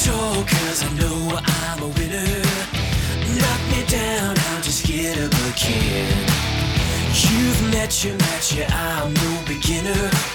tall, cause I know I'm a winner. Knock me down, I'll just get up again. You've met your match, yeah, I'm no beginner.